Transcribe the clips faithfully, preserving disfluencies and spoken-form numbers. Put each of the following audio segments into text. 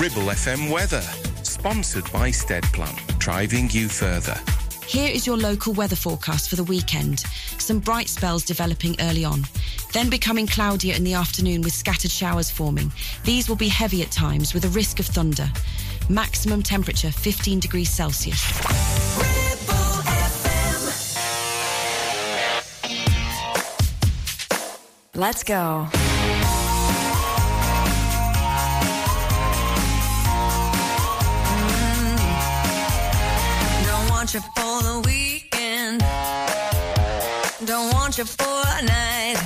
Ribble F M weather, sponsored by Steadplan, driving you further. Here is your local weather forecast for the weekend. Some bright spells developing early on, then becoming cloudier in the afternoon with scattered showers forming. These will be heavy at times with a risk of thunder. Maximum temperature fifteen degrees Celsius. Ribble F M. Let's go. Want you for the weekend, don't want you for a night.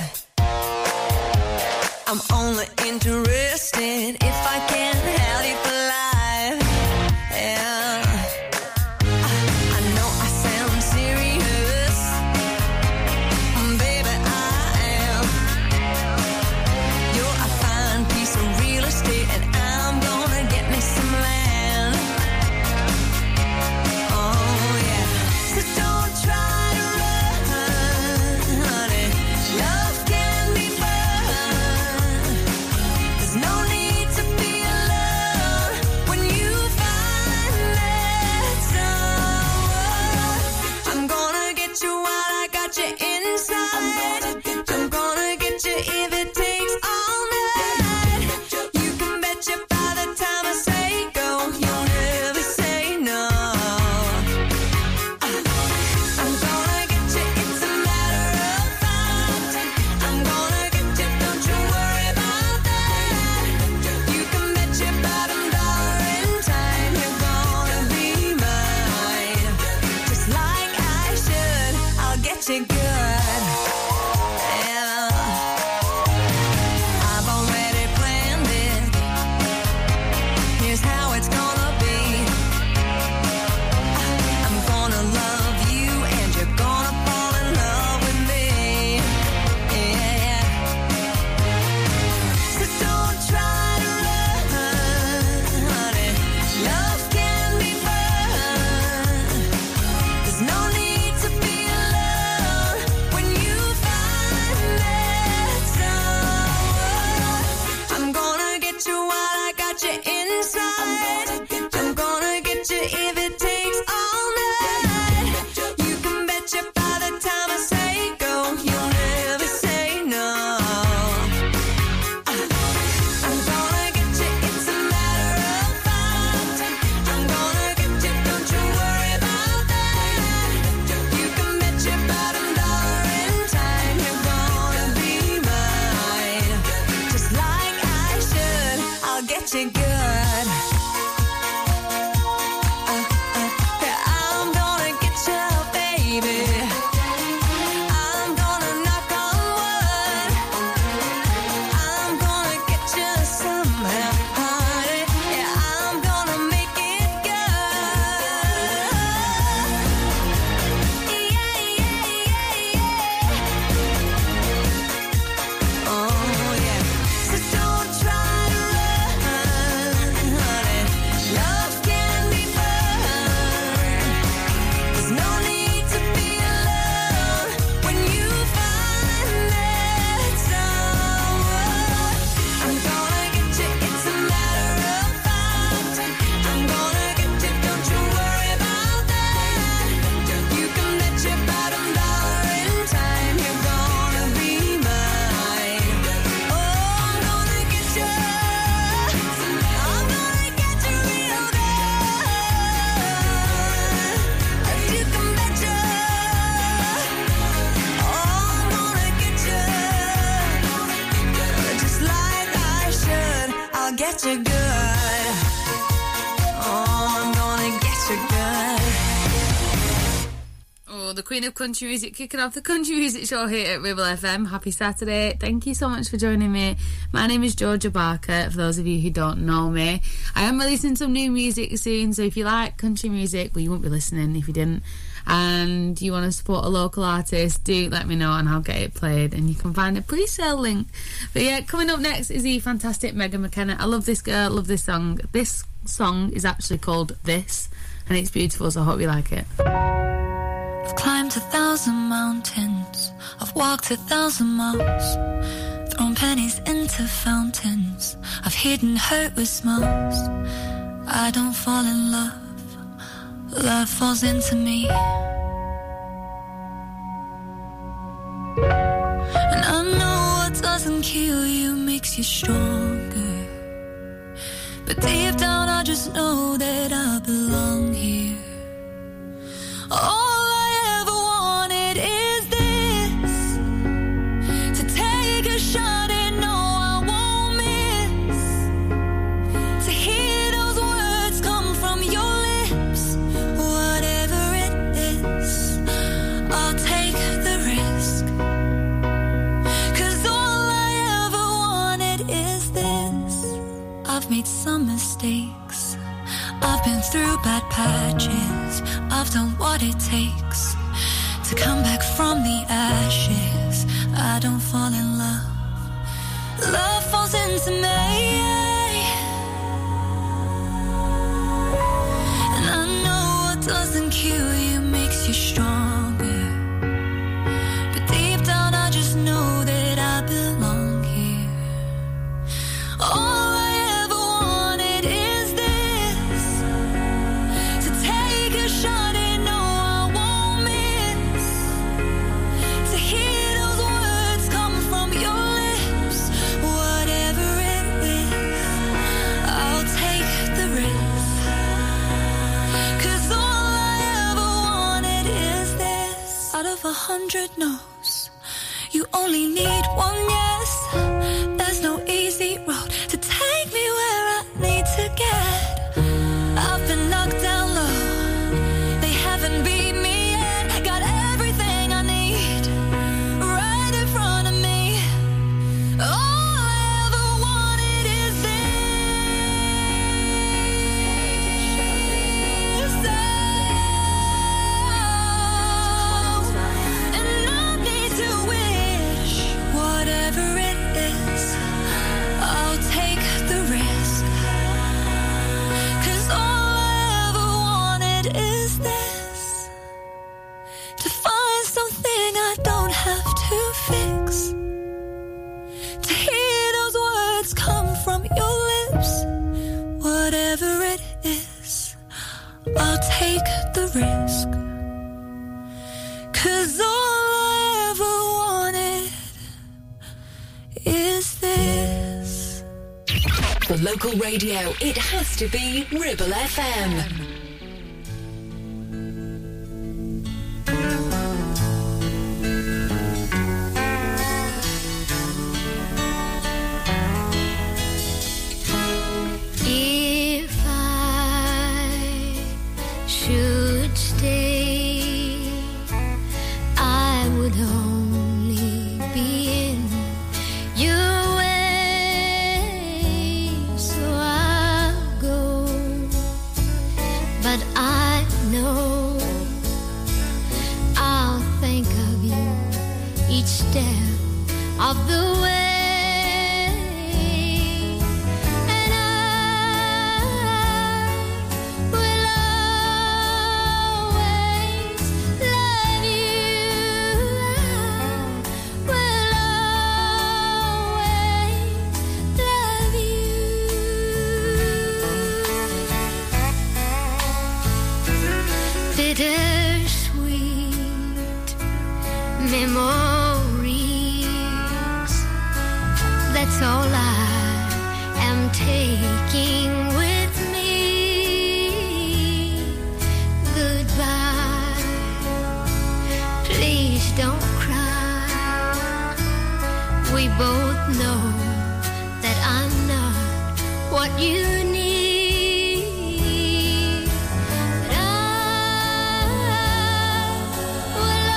I'm only interested if I can have you for life. Yeah, I know I sound serious, baby, I am. You're a fine piece of real estate, and I'm gonna get me some land. The Queen of Country Music, kicking off the Country Music Show here at Ribble F M. Happy Saturday. Thank you so much for joining me. My name is Georgia Barker, for those of you who don't know me. I am releasing some new music soon, so if you like country music, well, you won't be listening if you didn't, and you want to support a local artist, do let me know and I'll get it played, and you can find a pre-sale link. But yeah, coming up next is the fantastic Megan McKenna. I love this girl, love this song. This song is actually called This, and it's beautiful, so I hope you like it. I've climbed a thousand mountains, I've walked a thousand miles. thrown pennies into fountains. I've hidden hurt with smiles. I don't fall in love, love falls into me. And I know what doesn't kill you makes you stronger, but deep down I just know that I belong here. All I ever wanted is this, to take a shot and know I won't miss, to hear those words come from your lips. Whatever it is, I'll take the risk, 'cause all I ever wanted is this. I've made some mistakes, I've been through bad patches, I've done what it takes to come back from the ashes. I don't fall in love, love falls into me. And I know what doesn't kill you makes you stronger, but deep down I just know that I belong here. All I ever wanted is this, to take a shot and know I won't miss, to hear those words come from your lips. Whatever it is, I'll take the risk, 'cause all I ever wanted is this. Out of a hundred no's, you only need one yes. There's no easy road to take me where I need to get. I've been knocked down low, they haven't beat me yet. Got everything I need right in front of me. All I ever wanted is this. And no need to wish. Whatever it is, I'll take the risk, 'cause all I ever wanted is this, to find something I don't have to fix, to hear those words come from your lips. Whatever it is, I'll take the risk, 'cause all I ever wanted is this. For local radio, it has to be Ribble F M. If I should stay, I would only be in your way, so I'll go. But I know I'll think of you each step of the way. And I will always love you. I will always love you. Bittersweet memories, that's all I am taking with me. Goodbye, please don't cry. We both know that I'm not what you need. But I will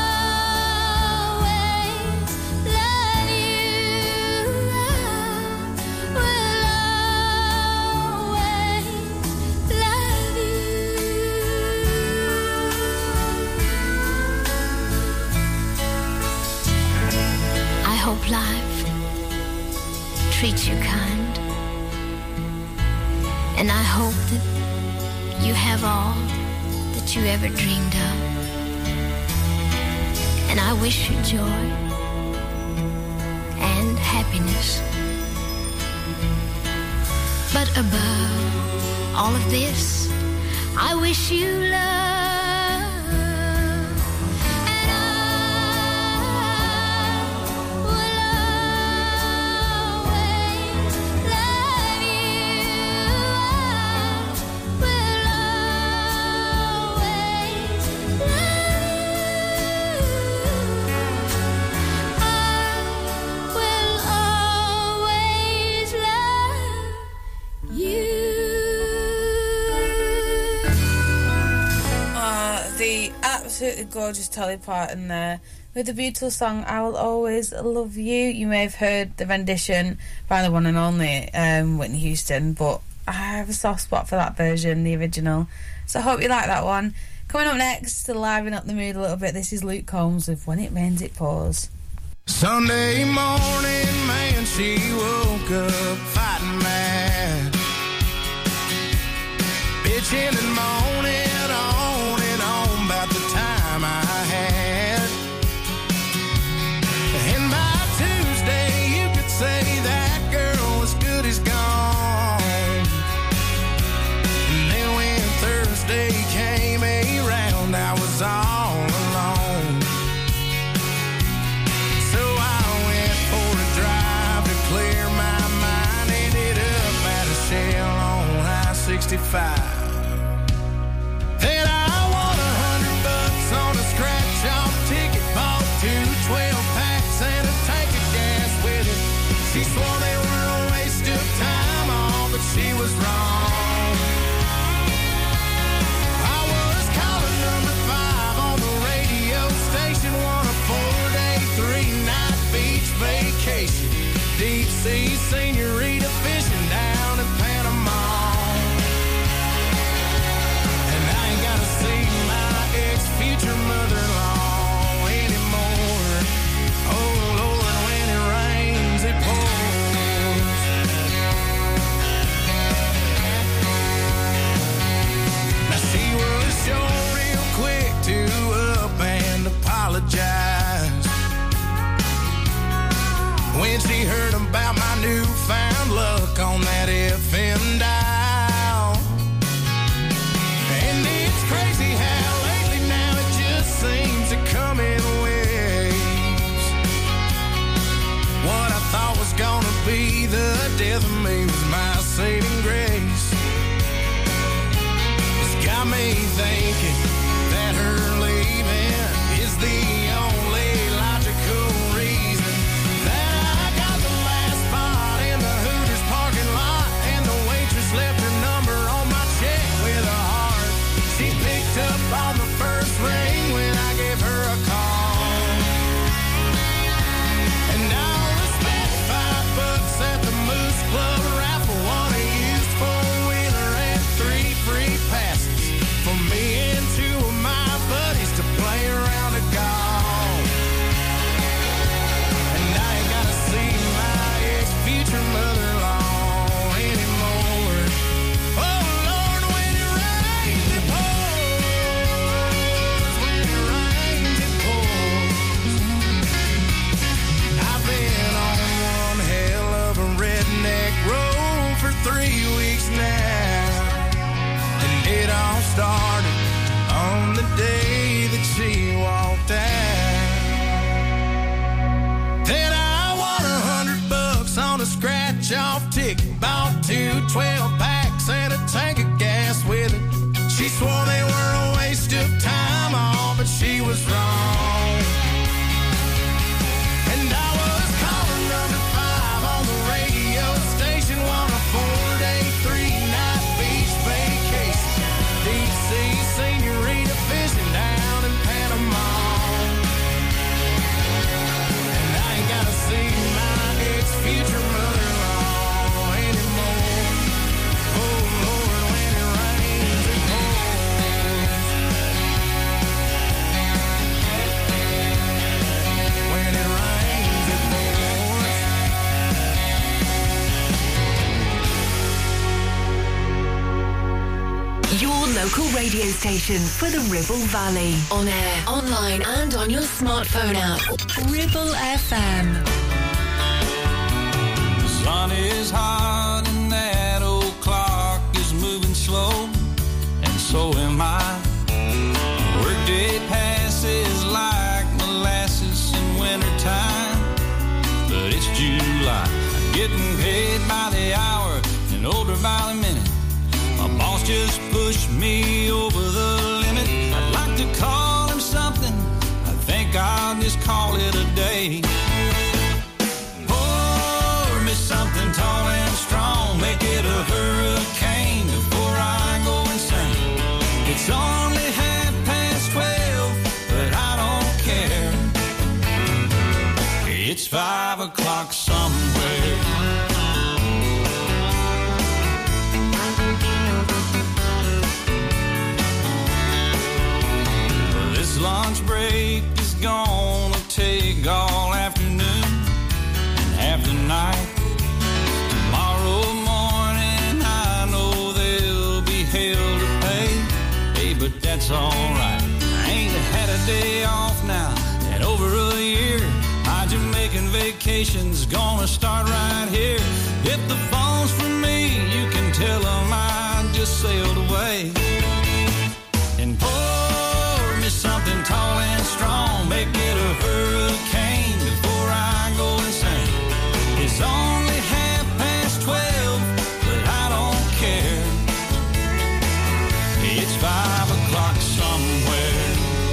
always love you. I will always love you. I hope life treats you kind, and I hope that you have all that you ever dreamed of. And I wish you joy and happiness. But above all of this, I wish you love. And I will always love you. I will always love you. I will always love you. The absolutely gorgeous Dolly Parton there with the beautiful song I Will Always Love You. You may have heard the rendition by the one and only um, Whitney Houston, but I have a soft spot for that version, the original. So I hope you like that one. Coming up next to liven up the mood a little bit, this is Luke Combs with When It Rains It Pours. Sunday morning, man, she woke up fighting mad, bitching and moaning on and on about the time I had. And by Tuesday, you could say that girl was good as gone. And then when Thursday came around, I was all alone. So I went for a drive to clear my mind. Ended up at a Shell on I sixty-five. Then I won a hundred bucks on a scratch-off ticket, bought two twelve packs and a tank of gas with it. She swore they were a waste of time, all, but she was wrong. I was calling number five on the radio station, won a four-day, three-night beach vacation, deep sea senorita fishing down in Panama. Future mother-in-law anymore. Oh Lord, when it rains it pours. Now she was sure real quick to up and apologize when she heard about my newfound luck on that F M dial. And it's crazy how seems to come in waves. What I thought was gonna be the death of me was my saving grace. It's got me thinking that her leaving is the only logical reason that I got the last spot in the Hooters parking lot, and the waitress left her number on my check with a heart. She picked up on the first ring when I gave her a call. And I only spent five bucks at the Moose Club raffle, won a used four-wheeler and three free passes for me and two of my buddies to play around a golf. And I ain't gotta see my ex-future mother-in-law anymore. Oh Lord, when it rains it pours. When it rains it pours. I've been on one hell of a redneck road for three weeks now, and it all started on the day that she walked out. Then I won a hundred bucks on a scratch-off ticket, bought two twelve packs and a tank of gas with it. She swore they were a waste of time, all, but she was wrong. And I was calling number five on the radio station, won a four-day, three-night beach vacation, deep sea senorita fishing down in Panama. And I ain't gotta see my ex-future mother-in-law anymore. Oh Lord, when it rains it pours. When it rains it pours. Your local radio station for the Ribble Valley. On air, online and on your smartphone app. Ribble F M. sun is hot and that old clock is moving slow, and so am I. Workday passes like molasses in wintertime, but it's July. I'm getting paid by the hour and older by the minute. My boss just pushed me over the limit. I'd like to call him something, I think I'll just call it a day. Pour me something tall and strong, make it a hurricane before I go insane. It's only half past twelve, but I don't care. It's five o'clock somewhere. This lunch break is gonna take all afternoon and half the night. Tomorrow morning I know there'll be hell to pay. Hey, but that's alright. I ain't had a day off now in over a year. My Jamaican vacation's gonna start right here. If the phone's for me, you can tell them I just sailed away. And pour me something tall and strong, make it a hurricane before I go insane. It's only half past twelve, but I don't care. It's five o'clock somewhere.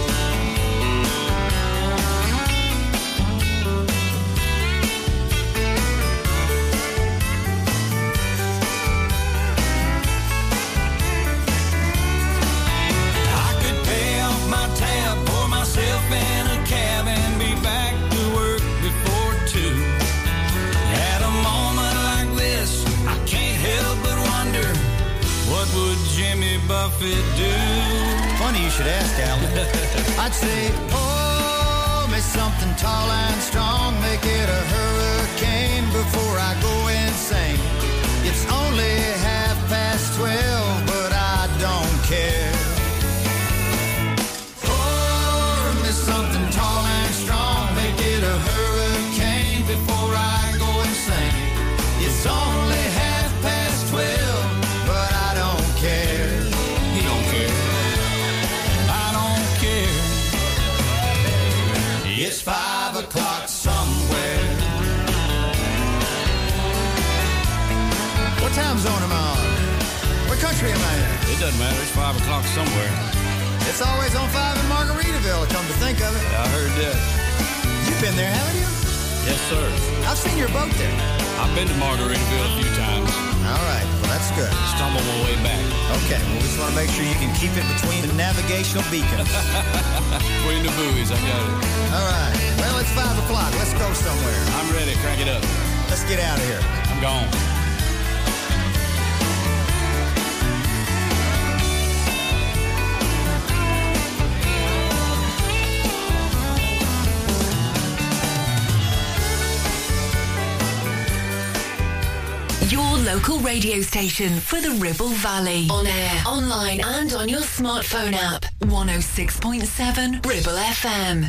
In a cab and be back to work before two. At a moment like this, I can't help but wonder, what would Jimmy Buffett do? Funny you should ask, Alan. I'd say, oh, me something tall and strong, make it a hurricane before I go insane. It's only half past twelve, but I don't care. Something tall and strong, make it a hurricane before I go insane. It's only half past twelve, but I don't care. He don't care. I don't care. It's five o'clock somewhere. What time zone am I on? What country am I in? It doesn't matter. It's five o'clock somewhere. It's always on five in Margaritaville, come to think of it. I heard that. You've been there, haven't you? Yes, sir. I've seen your boat there. I've been to Margaritaville a few times. All right, well, that's good. Stumbled my way back. Okay, well, we just want to make sure you can keep it between the navigational beacons. Between the buoys, I got it. All right, well, it's five o'clock. Let's go somewhere. I'm ready. Crank it up. Let's get out of here. I'm gone. Your local radio station for the Ribble Valley. On air, online and on your smartphone app. one oh six point seven Ribble F M.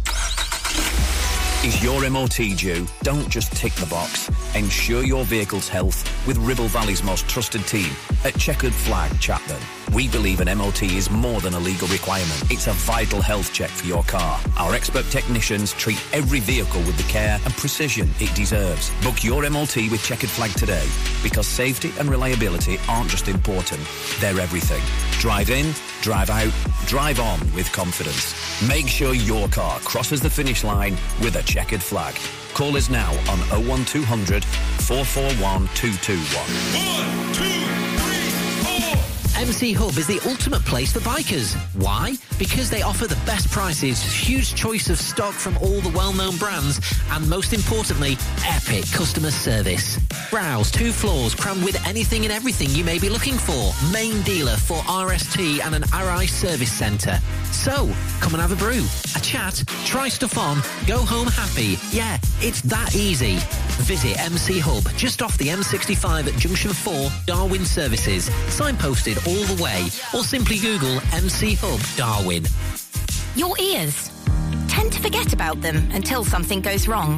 Is your M O T due? Don't just tick the box. Ensure your vehicle's health with Ribble Valley's most trusted team at Checkered Flag, Chatburn. We believe an M O T is more than a legal requirement. It's a vital health check for your car. Our expert technicians treat every vehicle with the care and precision it deserves. Book your M O T with Checkered Flag today, because safety and reliability aren't just important, they're everything. Drive in, drive out, drive on with confidence. Make sure your car crosses the finish line with a Checkered Flag. Call us now on oh one two hundred, four four one, two two one. One, two, three, four. M C Hub is the ultimate place for bikers. Why? Because they offer the best prices, huge choice of stock from all the well-known brands, and most importantly, epic customer service. Browse two floors crammed with anything and everything you may be looking for. Main dealer for R S T and an R I service centre. So, come and have a brew, a chat, try stuff on, go home happy. Yeah, it's that easy. Visit M C Hub just off the M sixty-five at Junction four, Darwin Services. Signposted all the way, or simply Google M C Hub Darwin. Your ears. Tend to forget about them until something goes wrong.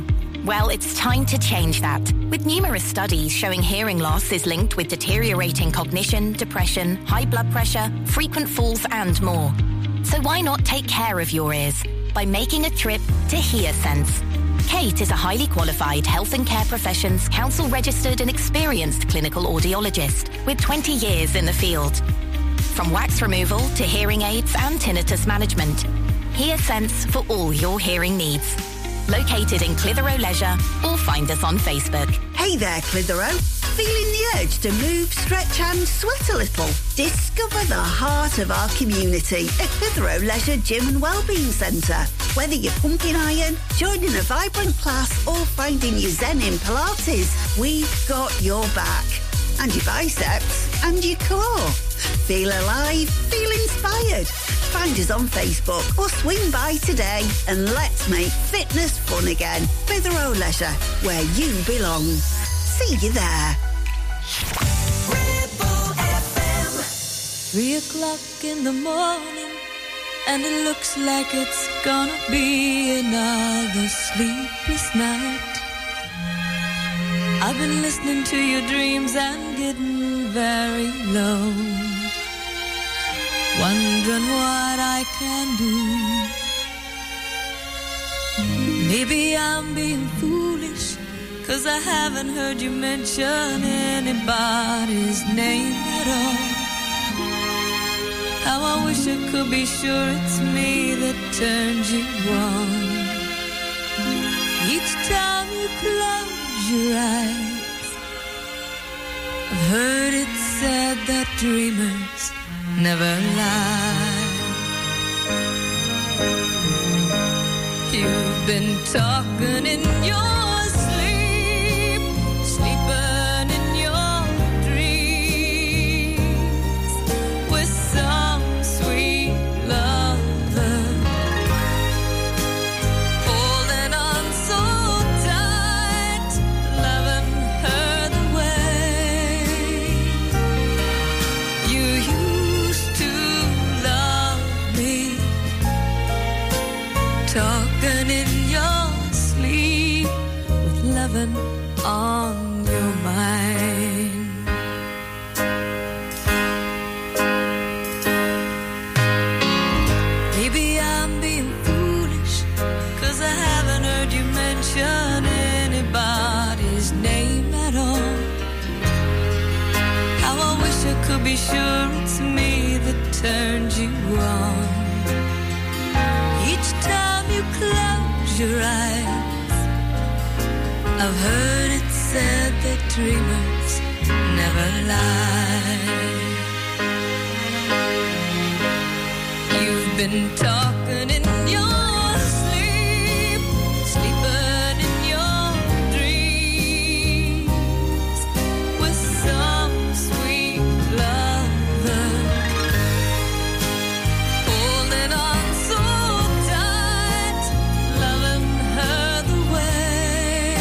Well, it's time to change that. With numerous studies showing hearing loss is linked with deteriorating cognition, depression, high blood pressure, frequent falls and more. So why not take care of your ears by making a trip to HearSense? Kate is a highly qualified health and care professions, council registered and experienced clinical audiologist with twenty years in the field. From wax removal to hearing aids and tinnitus management, HearSense for all your hearing needs. Located in Clitheroe Leisure or find us on Facebook. Hey there, Clitheroe. Feeling the urge to move, stretch and sweat a little? Discover the heart of our community at Clitheroe Leisure Gym and Wellbeing Centre. Whether you're pumping iron, joining a vibrant class or finding your zen in Pilates, we've got your back. And your biceps and your core. Feel alive, feel inspired. Find us on Facebook or swing by today and let's make fitness fun again. Clitheroe Leisure, where you belong. See you there. Three o'clock in the morning, and it looks like it's gonna be another sleepless night. I've been listening to your dreams and getting very low, wondering what I can do. Maybe I'm being foolish, 'cause I haven't heard you mention anybody's name at all. How I wish I could be sure it's me that turns you on. Each time you close your eyes, I've heard it said that dreamers never lie. You've been talking in your sleep, sleeping in your dreams with some sweet lover, holding on so tight, loving her the way you used to love me, talking in your sleep with loving on your mind. Maybe I'm being foolish, 'cause I haven't heard you mention anybody's name at all. How I wish I could be sure it's me that turned you on. Each time you close your eyes, I've heard it said that dreamers never lie. You've been talking in your sleep, sleeping in your dreams with some sweet lover, holding on so tight, loving her the way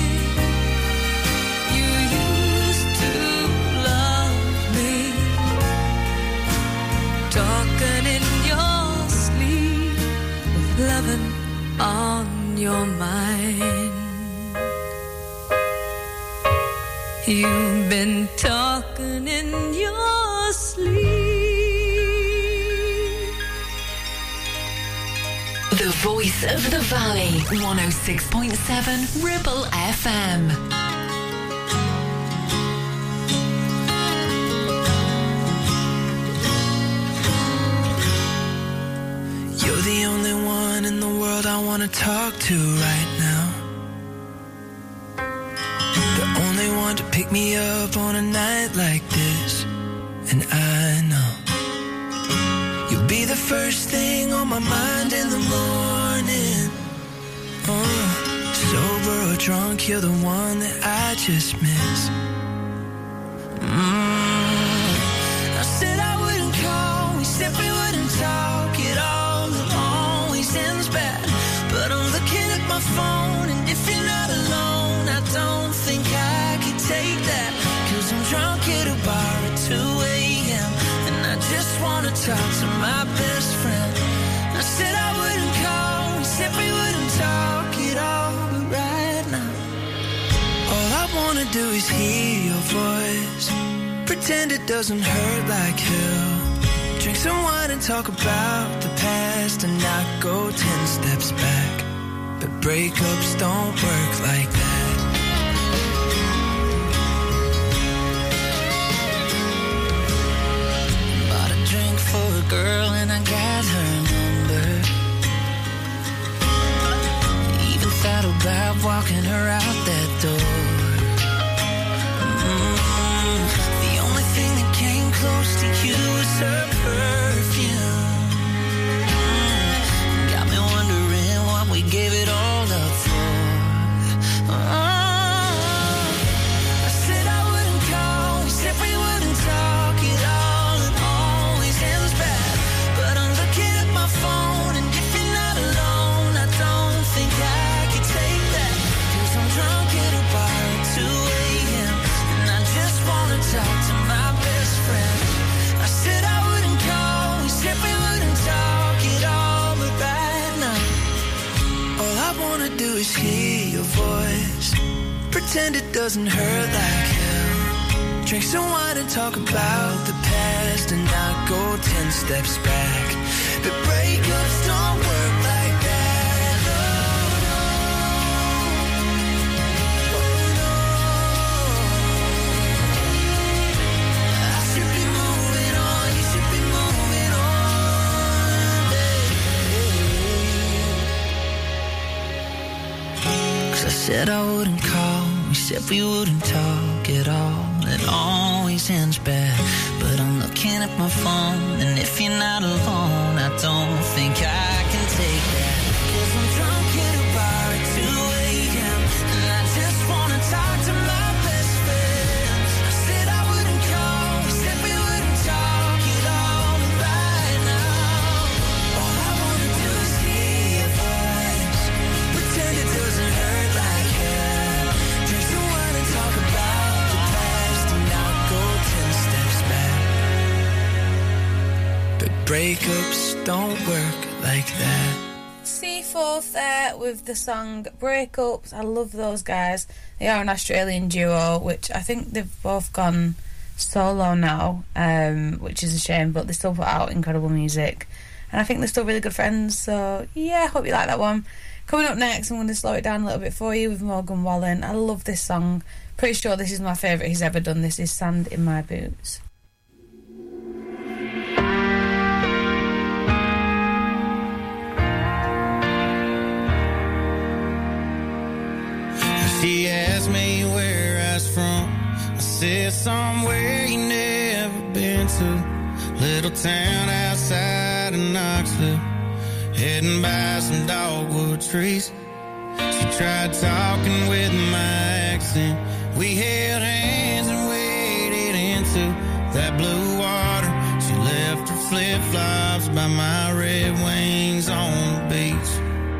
you used to love me, talking in your sleep with loving on your mind. You've been talking in your sleep. The Voice of the Valley, one oh six point seven Ribble F M. You're the only one in the world I want to talk to right now. The only one to pick me up on a night like this. And I know you'll be the first thing on my mind in the morning. Oh, sober or drunk, you're the one that I just miss. Mm. I said I wouldn't call, we said we wouldn't talk at all. It always ends bad, but I'm looking at my phone, and if you're not alone, I don't think I could take that. 'Cause I'm drunk at a bar at two a.m. and I just wanna talk to my best friend. I said I wouldn't call, we said we wouldn't talk at all, but right do is hear your voice. Pretend it doesn't hurt like hell. Drink some wine and talk about the past and not go ten steps back. But breakups don't work like that. Bought a drink for a girl and I got her number. Even thought about walking her out that door. Mm-hmm. The only thing that came close to you was her perfume. Mm-hmm. Got me wondering what we gave it all up for. Oh, I said I wouldn't call, we said we wouldn't talk it all, it always ends bad. But I'm looking at my phone and if you're not alone, I don't think I can take that. Cause I'm drunk at a bar at two a.m. and I just wanna talk to my best friend. I said I wouldn't call, we said we wouldn't talk it all, but right now all I wanna do is hear your voice. Pretend it doesn't hurt like hell. Drink some wine and talk about the past and not go ten steps back. But breakups don't work like that. Oh no, oh no. I should be moving on, you should be moving on, babe. Cause I said I wouldn't call, we said we wouldn't talk at all. It always ends bad. But I'm looking at my phone, and if you're not alone, I don't think I can take that. Cause I'm drunk at a bar at two a.m. and I just wanna talk to my best friend. I said I wouldn't call, we said we wouldn't talk it all, but right now all I wanna do is hear your voice. Pretend it doesn't hurt like hell. Drink some wine and talk about the past and not go ten steps back. But breakups don't work like that. C fourth there with the song Breakups. I love those guys. They are an Australian duo, which I think they've both gone solo now, um, which is a shame, but they still put out incredible music. And I think they're still really good friends, so yeah, hope you like that one. Coming up next, I'm going to slow it down a little bit for you with Morgan Wallen. I love this song. Pretty sure this is my favourite he's ever done. This is Sand in My Boots. She asked me where I was from. I said somewhere you never been to. Little town outside of Knoxville, heading by some dogwood trees. She tried talking with my accent. We held hands and waded into that blue water. She left her flip-flops by my Red Wings on the beach.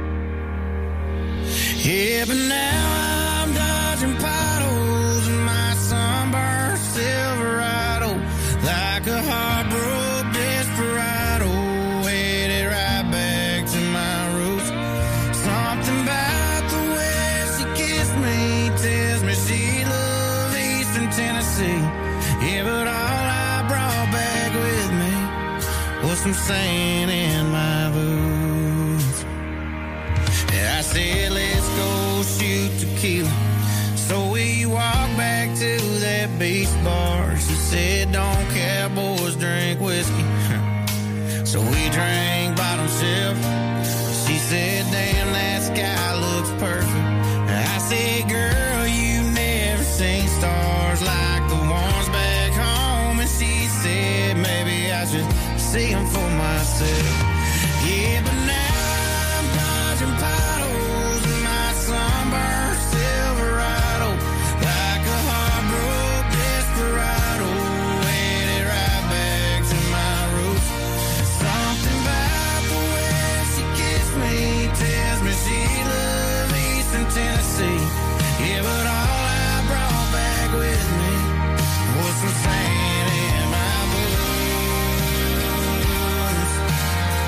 Yeah, but now I'm dodging potholes in my sunburned Silverado, like a heartbroken desperado, headed right back to my roots. Something about the way she kissed me tells me she loves Eastern Tennessee. Yeah, but all I brought back with me was some sand in my boots. Yeah, I said, let's go shoot tequila. So we walked back to that beach bar. She said, don't cowboys drink whiskey. So we drank bottom shelf. She said, damn, that sky looks perfect. I said, girl, you never seen stars like the ones back home. And she said, maybe I should see them for myself. Yeah, but now I'm dodging potholes in my sunburned Silverado, like a heartbroken desperado, headed right back to my roots. Something about the way she kissed me tells me she loves Eastern Tennessee. Yeah, but all I brought back with me was some sand in my boots.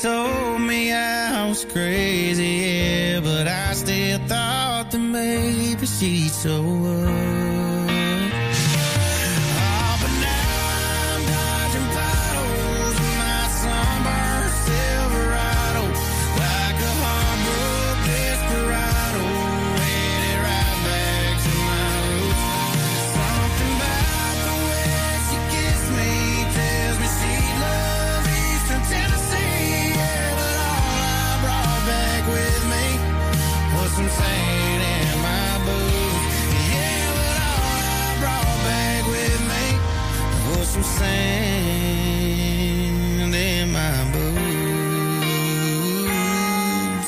told me I was crazy, yeah, but I still thought that maybe she'd show up. Oh, but now I'm dodging potholes in my sunburned Silverado, like a heartbroken desperado, headed right back to my roots. Something about the way she kissed me tells me she loves Eastern Tennessee, yeah, but all I brought back with me was some sand in my boots. Yeah, but all I brought back with me was some sand in my boots.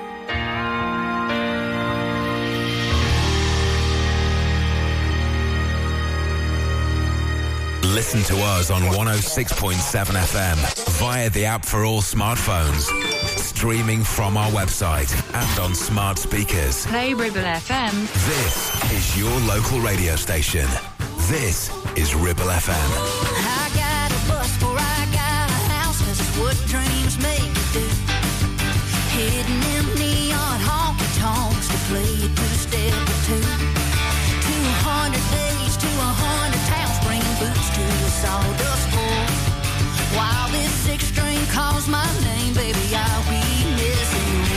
Listen to us on one oh six point seven F M via the app for all smartphones, streaming from our website and on smart speakers. Play Ribble F M. This is your local radio station. This is Ribble F M. I got a bus before I got a house, 'cause it's what dreams make you do. Hitting them neon honky tonks to play it to the step or two. two hundred days to a hundred towns, bringing boots to a sawdust floor. While this six string calls my name, baby, I'll be missing you.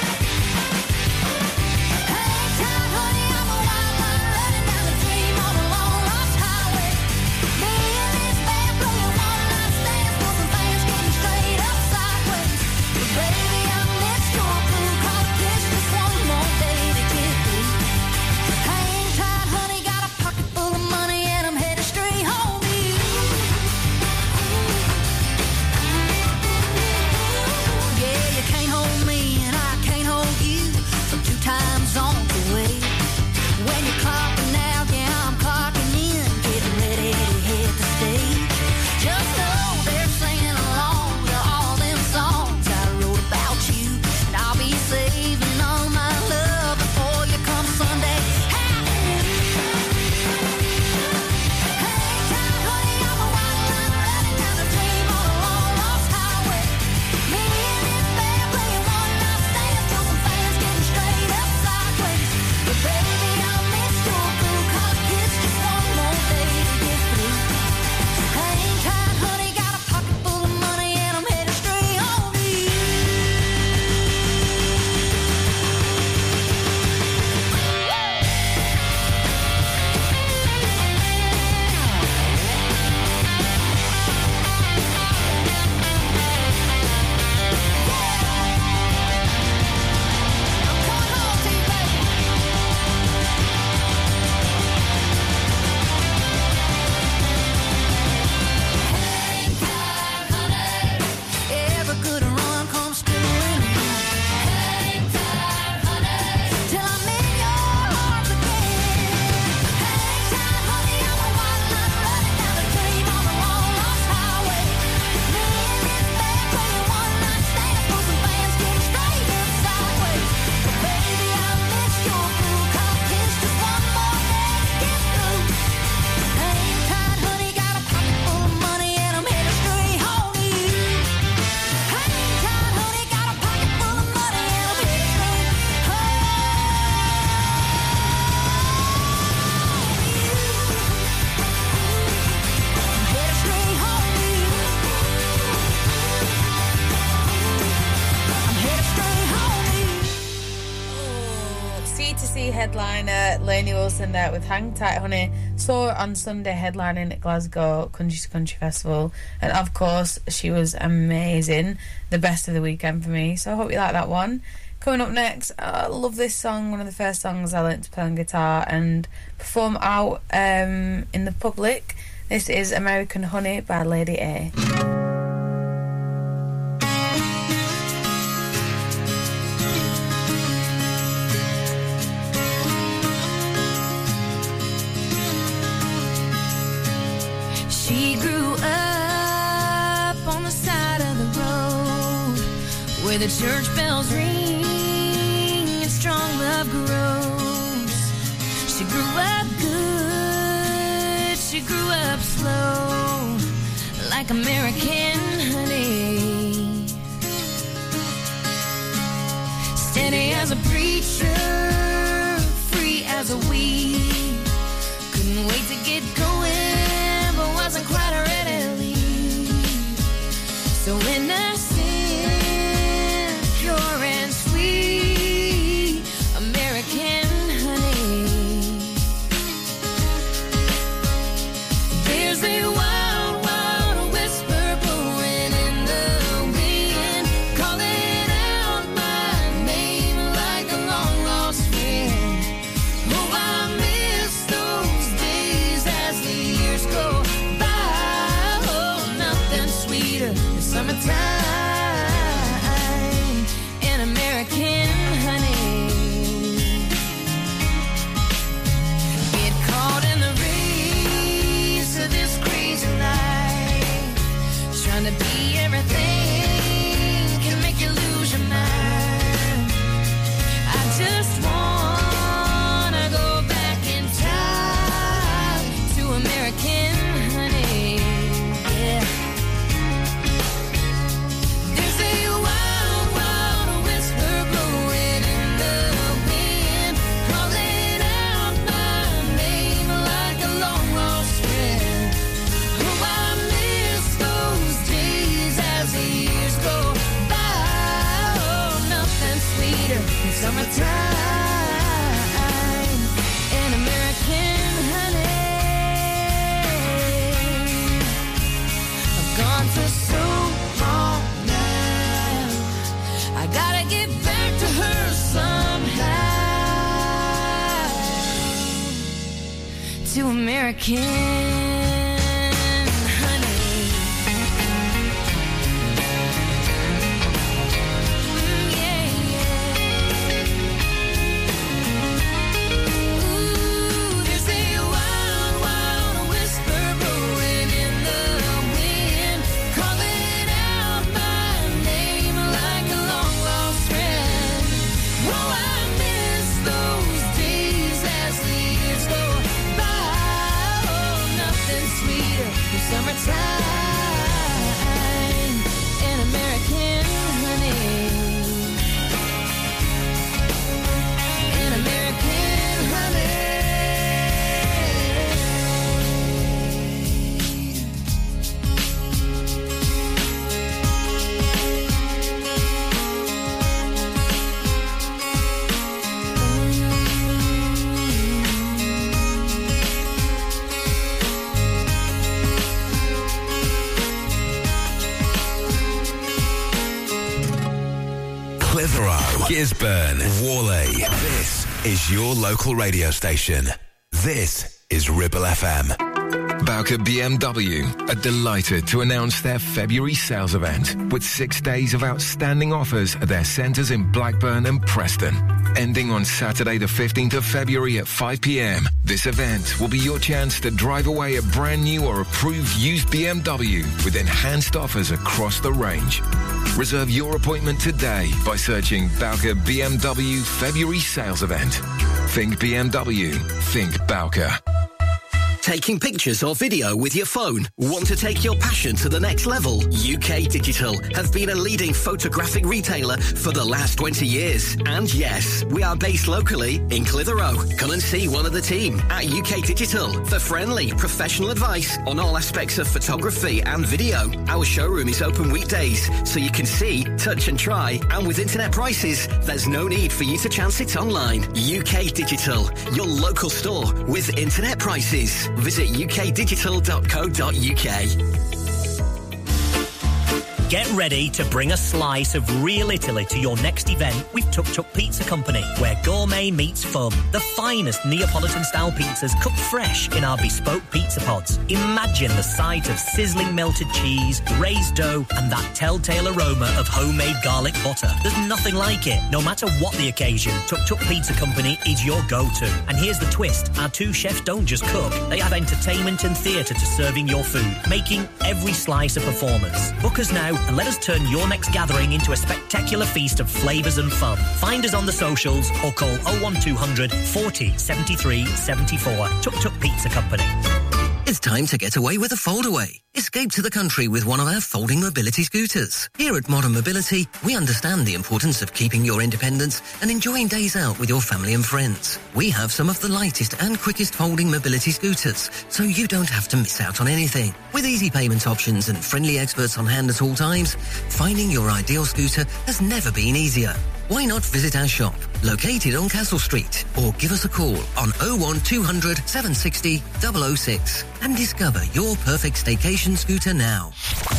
Hang tight, honey, I'm a wild line running down the dream on a long lost highway. Me and this band playing one night stands for some fans getting straight up sideways. But baby, I missed your blue collar kiss, just one more day to get through. Hang tight, honey, got a pocket full of money and I'm headed straight home to you. Yeah, you can't hold me and I can't hold you from two time zones away. When you're clocking out, yeah, I'm clocking in, getting ready to hit the stage. Just know they're singing along to all them songs I wrote about you, and I'll be saving all my love before you come Sunday afternoon. Hang tight, honey, I'm a wild line running down the dream on a long lost highway. Me and this band playing one night stands till some fans getting straight up sideways. But baby, I missed your blue collar kiss, just one more day to get through. Hang tight, honey, got a pocket full of money and I'm headed straight home to you. Every good run comes to an end. Hang tight, honey, till I'm in your arms again. Hang tight, honey, I'm a wild line running down the dream on a long lost highway. Me and this band playing one night stands for some fans getting straight up sideways. But baby, I missed your blue collar kiss, just one more day to get through. Hang tight, honey, got a pocket full of money and I'm headed straight home to you. Hang tight, honey, got a pocket full of money and I'm headed straight home to you. I'm headed straight home to you. I'm headed straight home to you. C to C headliner Lainey Wilson there with Hang Tight Honey. Saw her on Sunday headlining at Glasgow Country to Country Festival, and of course she was amazing, the best of the weekend for me, so I hope you like that one. Coming up next, I love this song, one of the first songs I learnt to play on guitar and perform out um, in the public. This is American Honey by Lady A. She grew up on the side of the road where the church bells ring and strong love grows. She grew up good, she grew up slow, like American honey. was a weed. Couldn't wait to get going, but wasn't quite ready to leave. So when I sing pure and sweet American honey, there's a wild, wild whisper blowing in the wind, calling out my name like a long lost friend. Oh, I miss those days as the years go by. Oh, nothing sweeter than summertime and American honey. Get caught in the race of this crazy life, trying to be everything can make you lose your mind. I just wanna go back in time to American honey. Yeah. There's a wild, wild whisper blowing in the wind, calling out my name like a long lost friend. Oh, I miss those days as the years go by. Oh, nothing sweeter than summertime and American honey. I've gone for so long now, I gotta get back to her somehow. To American honey. Mm, yeah, yeah. Ooh, there's a wild, wild whisper blowing in the wind, calling out my name like a long lost friend. Oh, I miss those days as the years go by. Oh, nothing sweeter than summertime and American honey. And American honey. Clitheroe, Gisburn, Worley. This is your local radio station. This is Ribble F M. Bowker B M W are delighted to announce their February sales event with six days of outstanding offers at their centres in Blackburn and Preston. Ending on Saturday the fifteenth of February at five p.m. This event will be your chance to drive away a brand new or approved used B M W with enhanced offers across the range. Reserve your appointment today by searching Bowker B M W February sales event. Think B M W, think Bowker. Taking pictures or video with your phone? Want to take your passion to the next level? U K Digital have been a leading photographic retailer for the last twenty years. And yes, we are based locally in Clitheroe. Come and see one of the team at U K Digital for friendly, professional advice on all aspects of photography and video. Our showroom is open weekdays, so you can see, touch and try. And with internet prices, there's no need for you to chance it online. U K Digital, your local store with internet prices. Visit u k digital dot co dot u k. Get ready to bring a slice of real Italy to your next event with Tuk Tuk Pizza Company, where gourmet meets fun. The finest Neapolitan-style pizzas cooked fresh in our bespoke pizza pods. Imagine the sight of sizzling melted cheese, raised dough, and that telltale aroma of homemade garlic butter. There's nothing like it. No matter what the occasion, Tuk Tuk Pizza Company is your go-to. And here's the twist. Our two chefs don't just cook. They have entertainment and theatre to serving your food, making every slice a performance. Book us now and let us turn your next gathering into a spectacular feast of flavours and fun. Find us on the socials or call oh one two hundred forty seventy-three seventy-four. Tuk Tuk Pizza Company. It's time to get away with a foldaway. Escape to the country with one of our folding mobility scooters. Here at Modern Mobility, we understand the importance of keeping your independence and enjoying days out with your family and friends. We have some of the lightest and quickest folding mobility scooters, so you don't have to miss out on anything. With easy payment options and friendly experts on hand at all times, finding your ideal scooter has never been easier. Why not visit our shop, located on Castle Street, or give us a call on oh one two hundred, seven six oh, double oh six and discover your perfect staycation scooter now.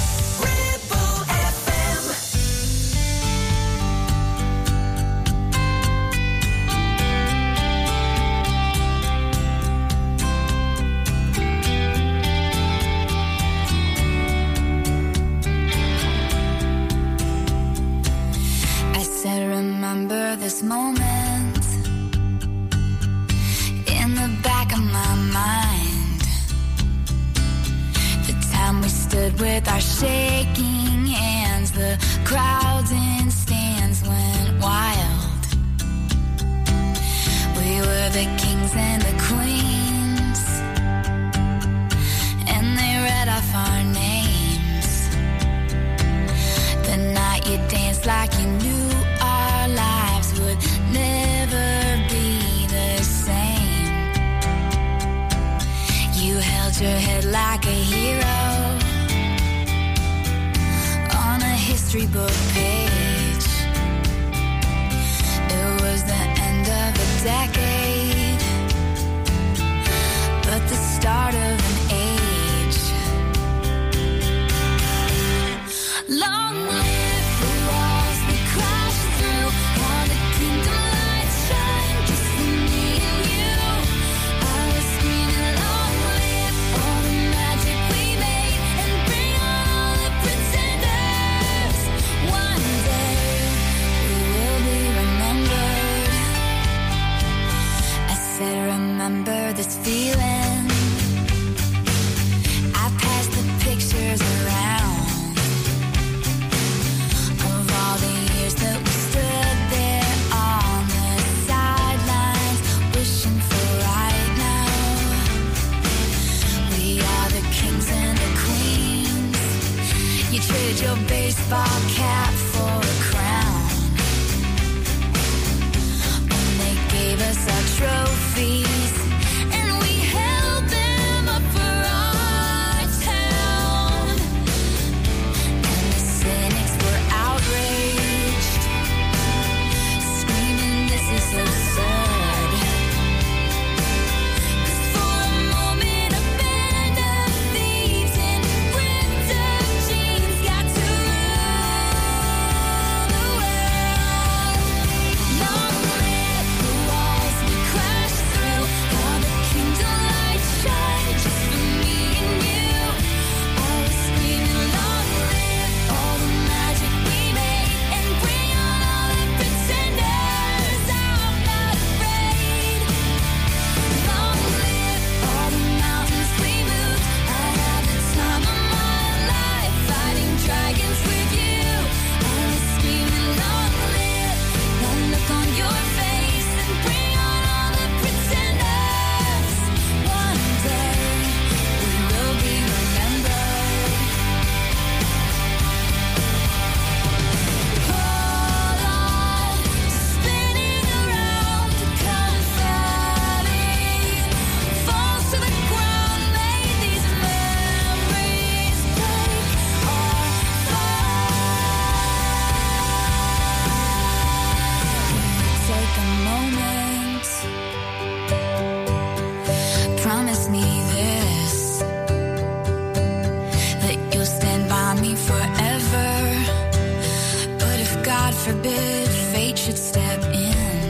This moment in the back of my mind, the time we stood with our shaking hands, the crowds in stands went wild. We were the kings and the queens, and they read off our names. The night you danced like you knew our lives would never be the same. You held your head like a hero on a history book page. It was the end of a decade, but the start of an age. Long live the walls we crashed through, all the kingdom lights shine just for me and you. I was screaming, long live all the magic we made, and bring on all the pretenders. One day we will be remembered. I said, remember this feeling. I passed the pictures around of all the years that we stood there on the sidelines, wishing for right now. We are the kings and the queens. You trade your baseball cap for a crown. When they gave us our trophies, and we held them up for our town, and the cynics were outraged, screaming, this is absurd. 'Cause for a moment a band of thieves in ripped up jeans got to rule the world. Long live the walls we crashed through, all the kingdom lights shine just for me and you. I was screaming, long live all the magic we made, and bring on all the pretenders. I'm not afraid. Long live all the mountains we moved. I had the time of my life fighting dragons with you. I was screaming, long live that look on your face, and bring on all the pretenders. One day we will be remembered. Hold on, spinning around, the confetti falls to the ground. May these memories break our fall. Take a moment, promise me this, that you'll stand by me forever. But if God forbid fate should step in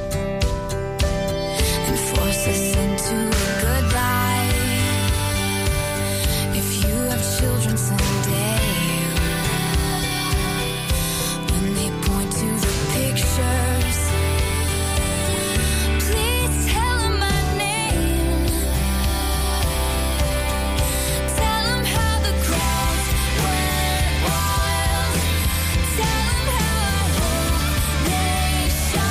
and force us into a goodbye, if you have children someday, when they point to the pictures, please tell them my name. Tell them how the crowds went wild. Tell them how I hope they shine.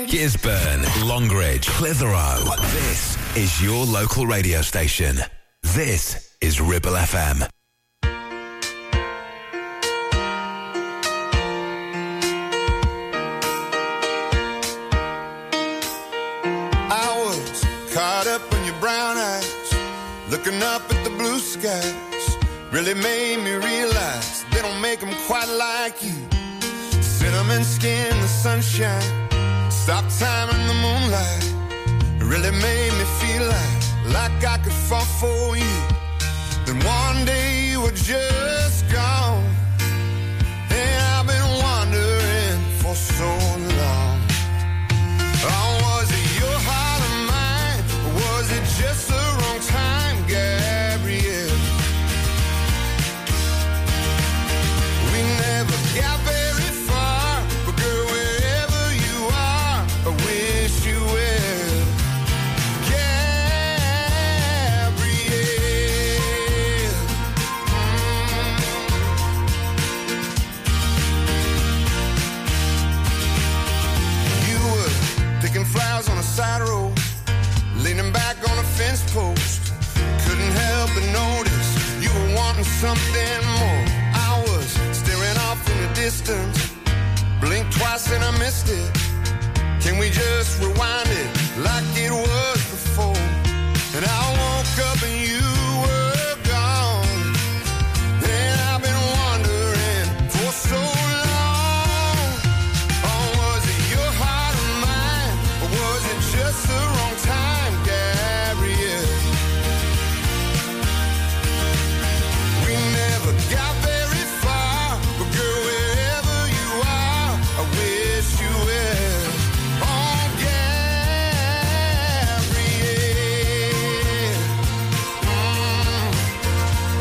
Gisburn, Longridge, Clitheroe. This is your local radio station. This is Ribble F M. I was caught up in your brown eyes, looking up at the blue skies. Really made me realize they don't make them quite like you. Cinnamon skin, the sunshine, stop time in the moonlight. It really made me feel like, like I could fall for you. Then one day you were just gone, and I've been wondering for so long. Oh, was it your heart or mine, or was it just the wrong time, Gabrielle? We never got very far, but girl, wherever you are, I wish you well. Gabrielle. Mm. You were picking flowers on a side road, leaning back on a fence post. Couldn't help but notice you were wanting something more. I was staring off in the distance, blinked twice and I missed it. Can we just rewind it like it was before? And I woke up and you were gone. Then I've been wondering for so long. Oh, was it your heart or mine, or was it just the wrong time, Gabrielle? We never got very far, but girl, wherever you are, I wish you well. Oh, Gabrielle. Mm. Oh.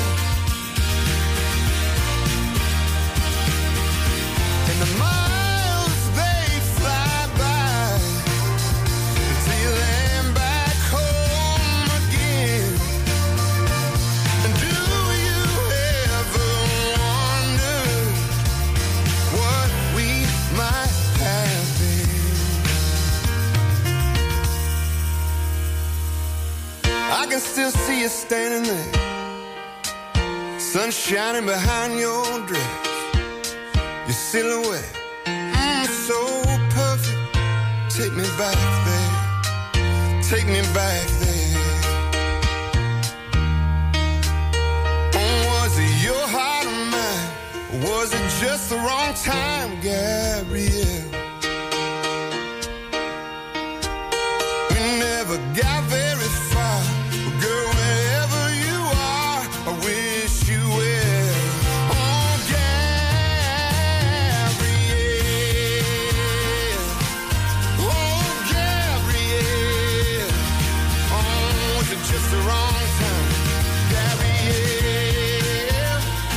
And the miles they fly by until you land back home again. And do you ever wonder what we might have been? I can still see you standing there, sun shining behind your dress, your silhouette, mm, so perfect. Take me back there, take me back there. Oh, was it your heart or mine, or was it just the wrong time, Gabrielle? We never got very far, but girl, wherever you are, I wish you well. Oh, Gabrielle. Oh, Gabrielle. Oh, was it just the wrong time, Gabrielle?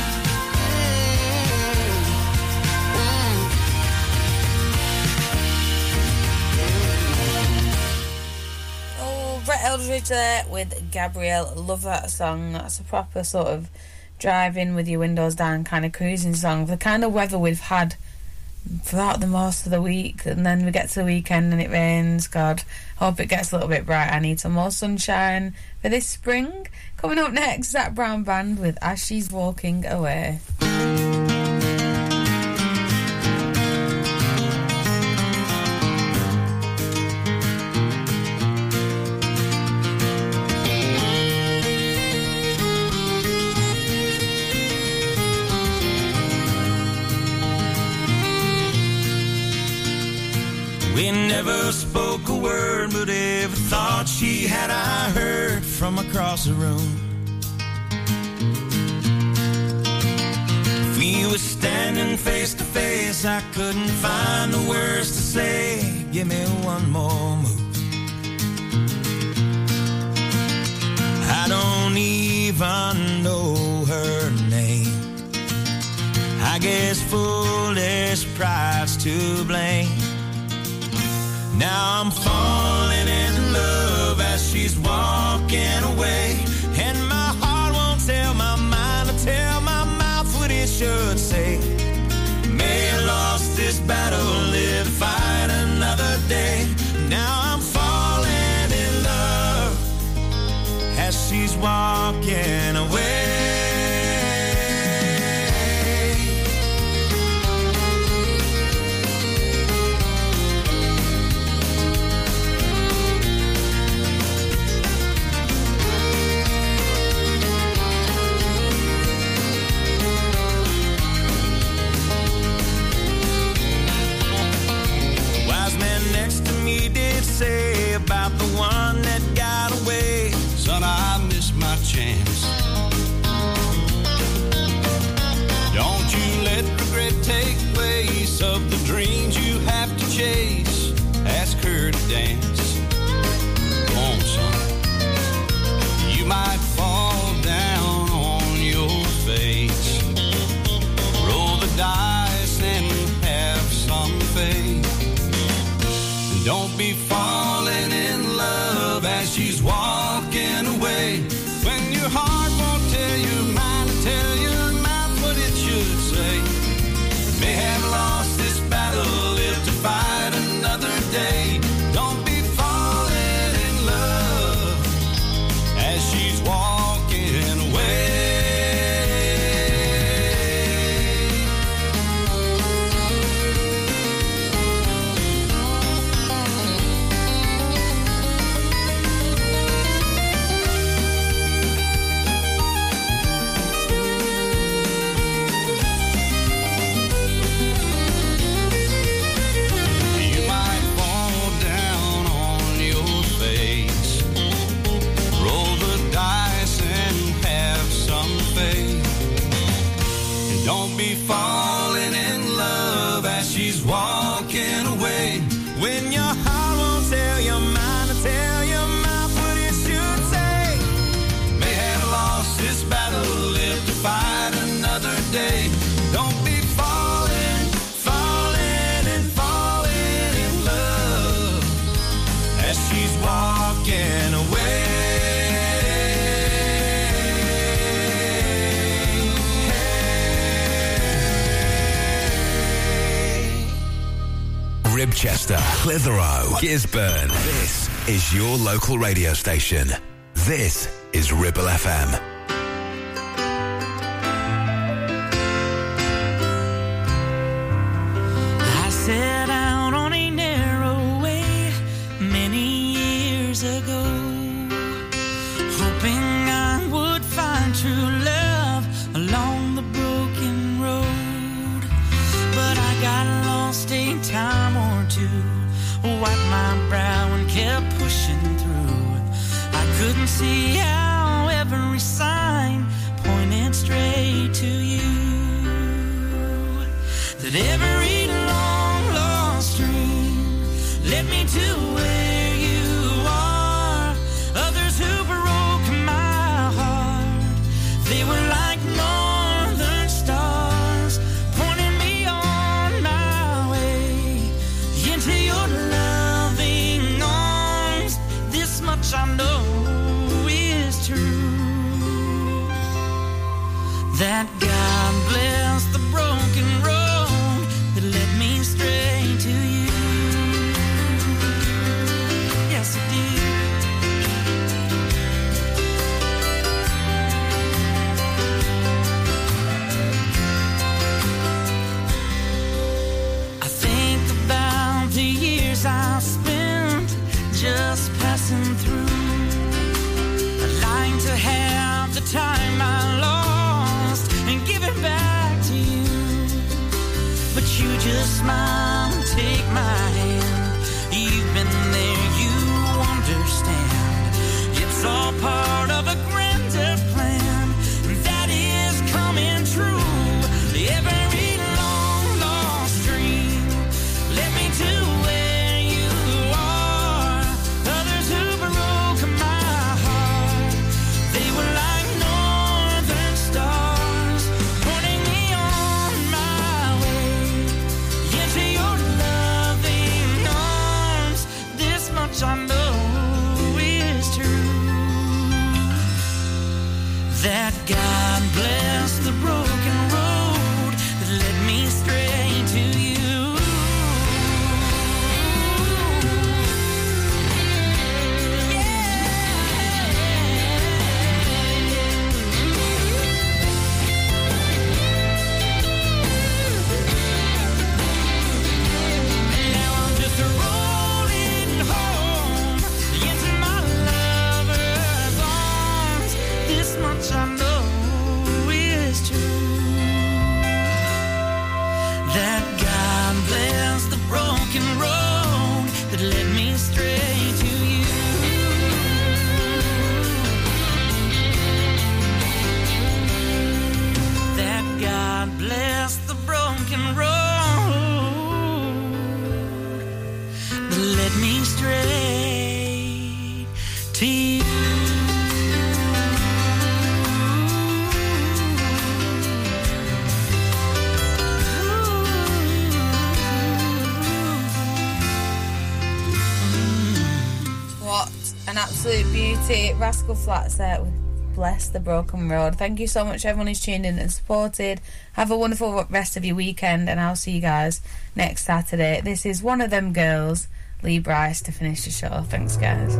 Oh, Brett Eldridge there with Gabrielle. Love that song. That's a proper sort of driving with your windows down kind of cruising song. The kind of weather we've had throughout the most of the week, and then we get to the weekend and it rains. God, hope it gets a little bit bright. I need some more sunshine for this spring. Coming up next, Zach Brown Band with As She's Walking Away. We never spoke a word, but every thought she had I heard from across the room. If we were standing face to face, I couldn't find the words to say. Give me one more move. I don't even know her name. I guess foolish pride's to blame. Now I'm falling in love as she's walking away, and my heart won't tell my mind to tell my mouth what it should say. May have lost this battle, live, fight another dreams you have to chase. Ask her to dance. Come on, son. You might fall down on your face. Roll the dice and have some faith. And don't be falling in love as she's walking away. When your heart won't tell your mind to tell your mouth what it should say. May have lost this battle, live to fight another day. Don't be falling in love as she's walking away. Don't be falling in love as she's walking away. When your heart won't tell your mind to tell your mouth what it should say. May have lost this battle, live to fight another day. Don't be falling, falling and falling in love as she's walking away. Ribchester, Clitheroe, Gisburn. This is your local radio station. This is Ribble F M. I set out on a narrow way many years ago, hoping I would find true love along the broken road. But I got lost a time or two, wiped my brow and kept pushing through. I couldn't see how every sign pointed straight to you. That every long lost dream led me to where you are. Others who broke my heart, they were like northern stars, pointing me on my way into your loving arms. This much I know is true, that God bless the broken road that led me straight to you. Yes, it did. I think about the years I spent just passing through, lying to have the time I lost and give it back to you. But you just smile and take my hand. You've been there, you understand. It's all part of a grander plan, and that is coming true. Every long lost dream led me to where you are. Others who broke my heart, they were like northern stars, pointing me on my way into your loving arms. This much I know is true, that God bless the broken road that led me straight to you. And now I'm just rolling home into my lover's arms. This much I know is true, that God bless the broken road that led me straight to you. That God bless the broken road straight to you. What an absolute beauty. Rascal Flatts there with Bless the Broken Road. Thank you so much everyone who's tuned in and supported. Have a wonderful rest of your weekend, and I'll see you guys next Saturday. This is One of Them Girls, Lee Bryce, to finish the show. Thanks guys.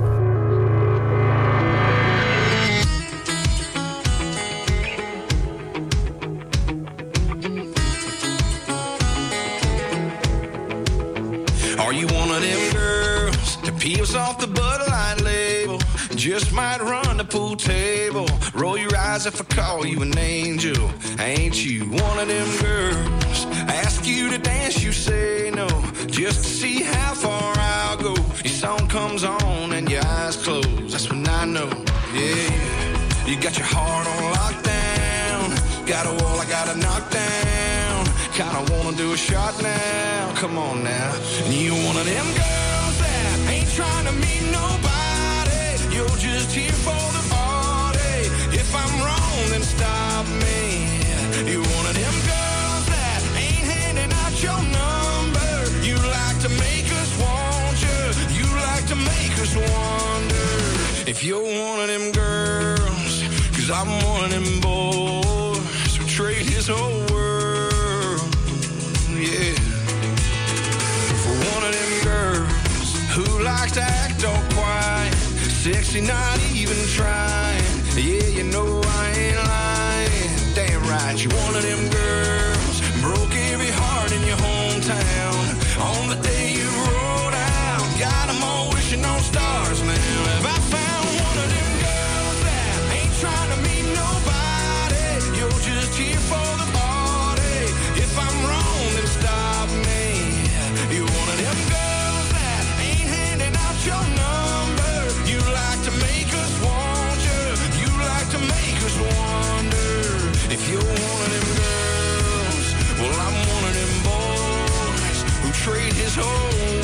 Are you one of them girls that peels off the Bud Light label? Just might run the pool table. Roll your eyes if I call you an angel. Ain't you one of them girls? Ask you to dance, you say no. Just to see how far I'll go. Your song comes on and your eyes close. That's when I know, yeah. You got your heart on lockdown. Got a wall I gotta knock down. Kinda wanna do a shot now. Come on now. You one of them girls that ain't trying to meet nobody. You're just here for the party. If I'm wrong, then stop me. You're one of them girls that ain't handing out your number. You like to make us want you. You like to make us wonder if you're one of them girls. Cause I'm one of them boys who trade his whole world, yeah, for one of them girls who likes to act all quiet. Sexy, not even trying. Yeah, you know I ain't lying. Damn right, you one of them girls. Broke every heart in your hometown. On the day you rolled out, got them all wishing on stars now. Have I found one of them girls that ain't trying to meet nobody? You're just here for the party. If I'm wrong, then stop me. You're one of them girls that ain't handing out your number. You like to make us want you. You like to make us wonder if you're one of them girls. Well, I'm one of them boys who trade his whole